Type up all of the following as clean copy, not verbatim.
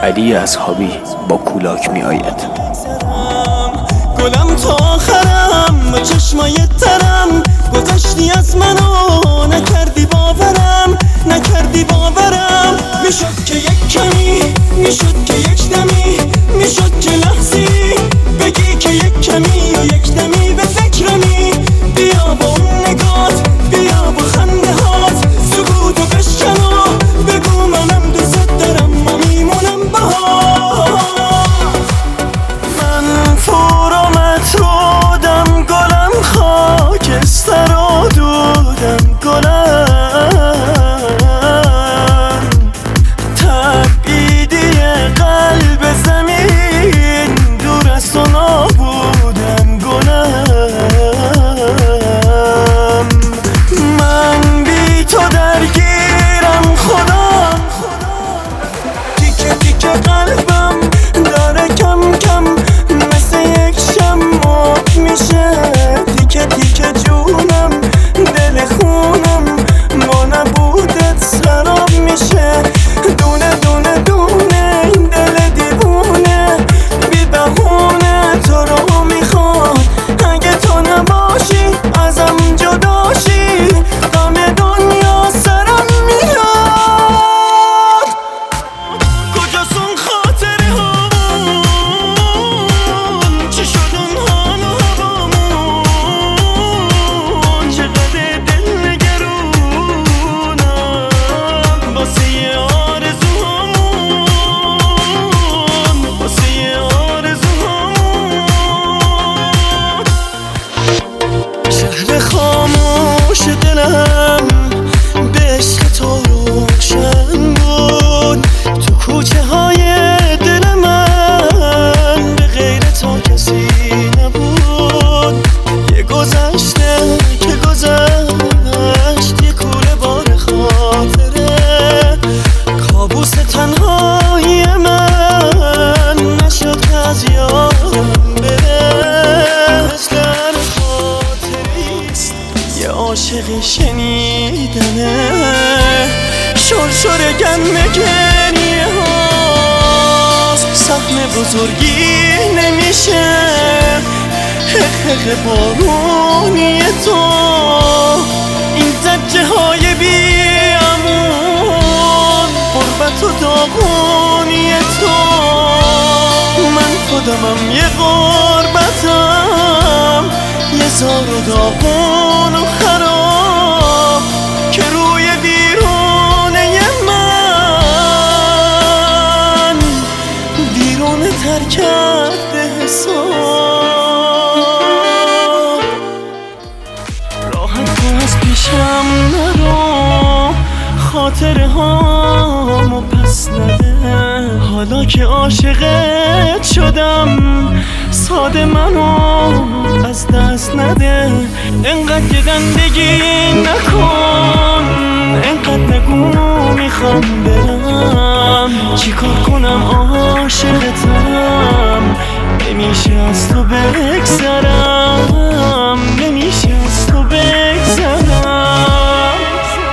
علی اصحابی با کولاک می آید. گلم تا آخرم با چشمای ترم گذشتی از منو نکردی باورم میشد که یک کمی میشد که یک دمی میشد که لحظی بگی که یک کمی و یک دمی به فکرمی بیا با اون نگات بیا با خنده هات سکوتو بشکن و بگو منم دوست دارم ما میمونم باهات. من فرامت رودم گلم خاکستر و دودم گلم تبعیدی قلب زمین دور از تو نابودم گلم من بی تو درگیرم خدا تیکه تیکه قلبم داره کم کم مثل یک شمع میشه تیکه تیکه جونم دل خونم با نبودت سراب میشه دونه دونه دونه این دل دیوونه بی بهونه تو رو میخواد اگه تو نباشی ازم جداشی غم دنیا سرم میاد. کجاست اون خاطره هامون چی شد اون حال و هوامون چقدر دل نگرونم واسه یه آرزوهامون واسه یه آرزوهامون. شهر خاموش دلم به عشق تو روشن بود تو کوچه های دل من به غیر تو کسی نبود یه گذشته که گذشت یه کوره بار خاطره کابوس تنهایی من نشد که از یادم بره در خاطریست یه عاشقی شنیدنه شرشر گم گریه هاست سهم بزرگی نمیشه حق بارونی تو این زجه های بیامون غربت و داغونی تو من خودمم یه غربتم یه زار و داغون و خراب که روی ویرونه من ویرونه تر کرده حساب. راحت کن از پیشم نرو خاطره هامو پس نده حالا که عاشقت شدم ساده منو از دست نده انقدر گدندگی نکن انقدر نگو میخوام برم چیکار کنم عاشقتم نمیشه از تو بگذرم نمیشه از تو بگذرم.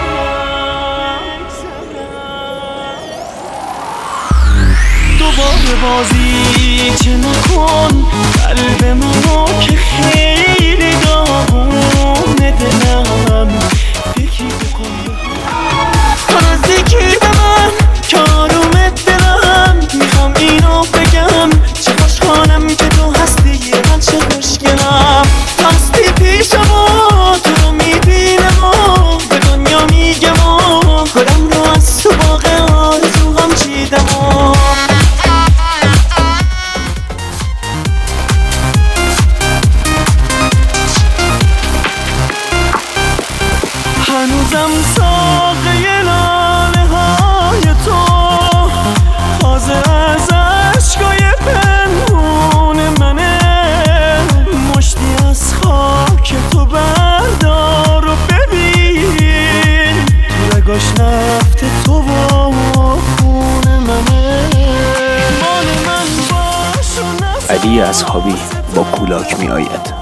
دوباره بازی چه نکن قلب منو که خیلی داغونه دلم یکی بکن تو نزدیکی به من که آرومت دلم میخوام اینو بگم چه خوشحالم که تو هستی من چه خوشگلم هستی پیشم و تو رو میبینم و به دنیا میگم و گلم رو از تو باغ آرزوام چیدم و هنوزم ساقه لاله های تو تازه از عشقای پنهون منه مشتی از خاک تو بردار و ببین تو رگاش نفت تو و خون منه مال من باش و علی اصحابی با کولاک می آید.